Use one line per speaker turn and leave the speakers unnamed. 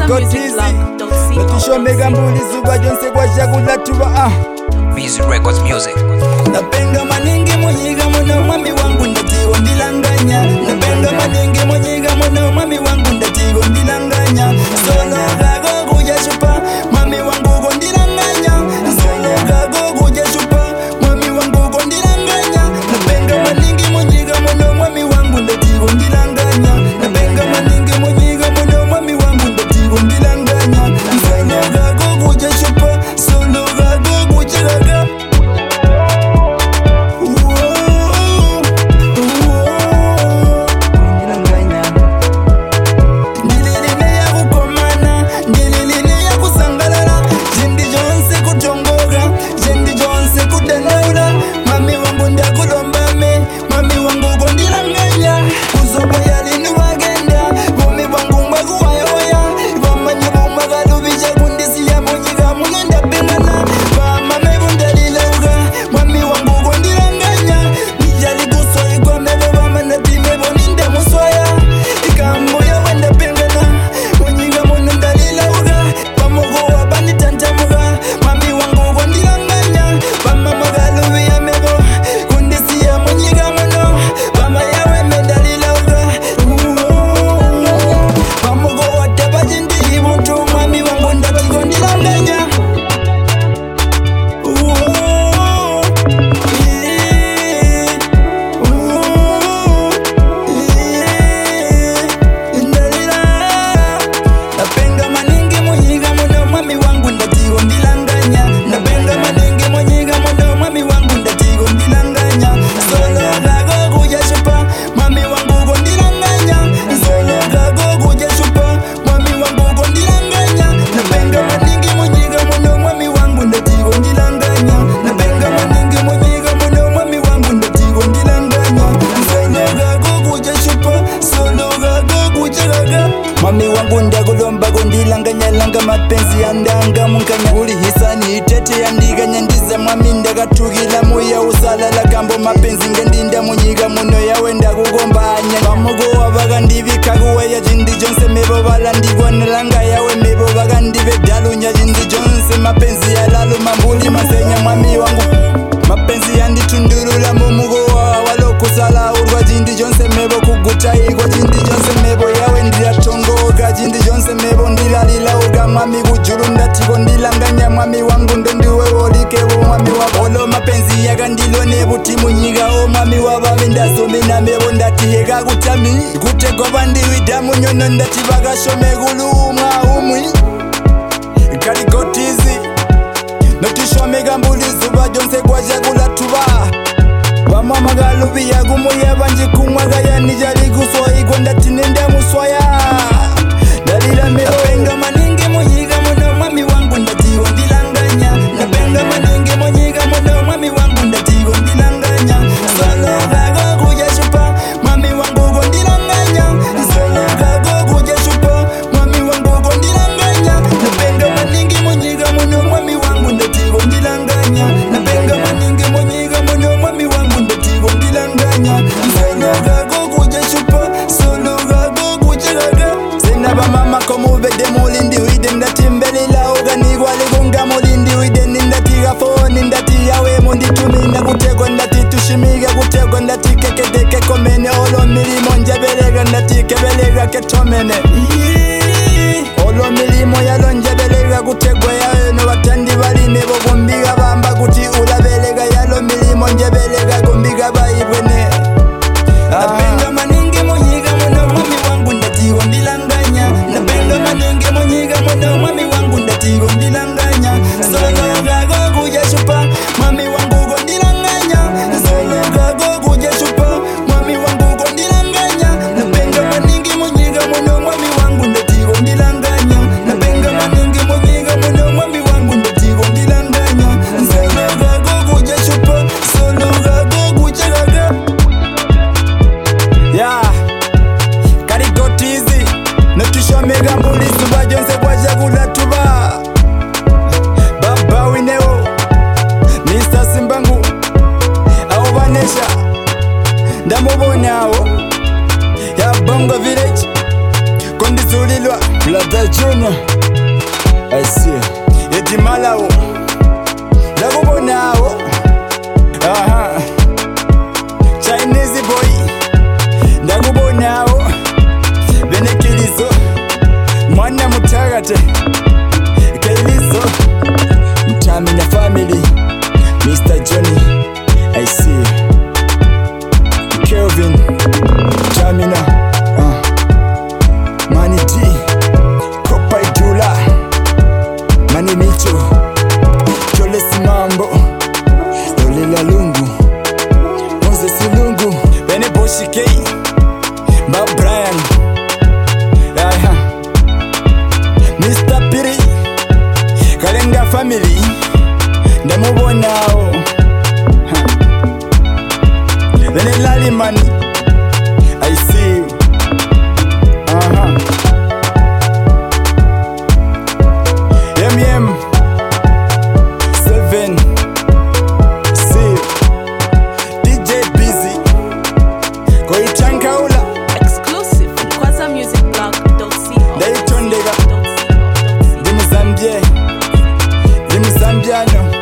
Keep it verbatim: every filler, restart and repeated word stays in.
Gotizi Natishomega mbuli zuba jonse kwa shagula tuba ah
Busy Records Music.
Napenga maningi munyiga mwana mami wangu ndatigo ndilanganya. Napenga maningi munyiga mwana mami wangu ndatigo ndilanganya. Solo gago kuja chupa mami wangu gondilanganya. Solo gago kuja chupa mami wangu gondilanganya. Napenga maningi munyiga mwana mami wangu ndatigo ndilanganya. Napenga maningi munyiga mwana mami wangu ndatigo ndilanganya. Solo gago kuja chupa solo gago kuja gaga. Mami wangu ndagulomba gondilanganya langa mapenzi yandanga munkanya uli hisani itete yandiganya ndiza mwami ndagatukila muya usalala kambo mapenzi ngendinda munyiga muno yawe ndakugombanya bamugo wabaga ndibikaguweya jindi jonse mebo balandigwanelanga yawe mebo baga ndibe dalunya jindi jonse mapenzi yalalu mambuli masenya mwami wangu mapenzi yanditundulula mumugo walokusala urwa jindi jonse mebo kugutaigwa jindi jonse mebo yawe ndiratongoga jindi jonse mebo ndilalilauga mwami kujulu ndatigo ndilanganya mwami wangu ndondiwe wolikebo mwami wabolo mapenzi yaga ndilo nebuti munyiga o mwami wabami ndasomena mebo ndatiyega kutami kutegoba ndiwida munyono ndatibaga shomegulu umwa umwi kali Gotizi notishomega mbuli zuba jonse kwa jagula tuba Wamama galubi ya gumu ya banji kumwaga ya nijali kuswa igwanda tinenda muswaya Dalila meo Napenga maningi munyiga mwana mami wangu ndatigo ndilanganya. Napenga maningi munyiga mwana mami wangu ndatigo ndilanganya. Solo gago kuja chupa mami wangu gondilanganya. Solo gago kuja chupa mami wangu gondilanganya. Napenga maningi munyiga mwana mami wangu ndatigo ndilanganya. Napenga maningi munyiga mwana mami wangu ndatigo ndilanganya. Solo gago kuja chupa solo gago kuja gaga. Senaba mama komuvede mulindi wide ndatimbelila uganigwali gunga mulindi wide nindatiga foni ndati yawe mundituminda kutegwa ndati tushimiga kutegwa ndati kekedeke komene olo milimo njebelega ndati kebelega ketomene olo milimo yalo njebelega kutegwa yawe no batandi baline bogumbiga bamba kuti ulabelega yalo milimo njebelega gumbiga bayibwene Napenga maningi munyiga mwana mami wangu ndatigo ndilanganya. Napenga maningi munyiga mwana mami wangu ndatigo ndilanganya. Solo gago kuja chupa mami wangu gondilanganya. Solo gago kuja chupa mami wangu gondilanganya. Napenga maningi munyiga mwana mami wangu ndatigo ndilanganya. Napenga maningi munyiga mwana mami wangu ndatigo ndilanganya. Solo gago kuja chupa solo gago kuja gaga. Yeah, kari Gotizi notishomega mbuli zuba jonse kwa jagula tuba Baba wineo Mister Simbangu Aho banesha ndamubonyawo Ya Bongo Village Kondi Zulilwa Brother Junior I see Edi Malawo Ndakubonawo Aha Chinese boy Ndakubonawo Benekilizo Mwana Mutagate Kailizo Mtamina family Mister Johnny I see Kelvin Mtamina uh. Mani D Kopa Idula Mani Micho Jole Simambo Lolela Lungu Moses Lungu Bene Boshi K Bob Brian Aha Mister Piri Kalenga family Ndamubonao Bene Lali Mani I see you Aha M M seven See you D J Busy Koichankaula
Exclusive Kwaza Music Blog dot co.
Daytondega Dimuzambie Dimuzambiano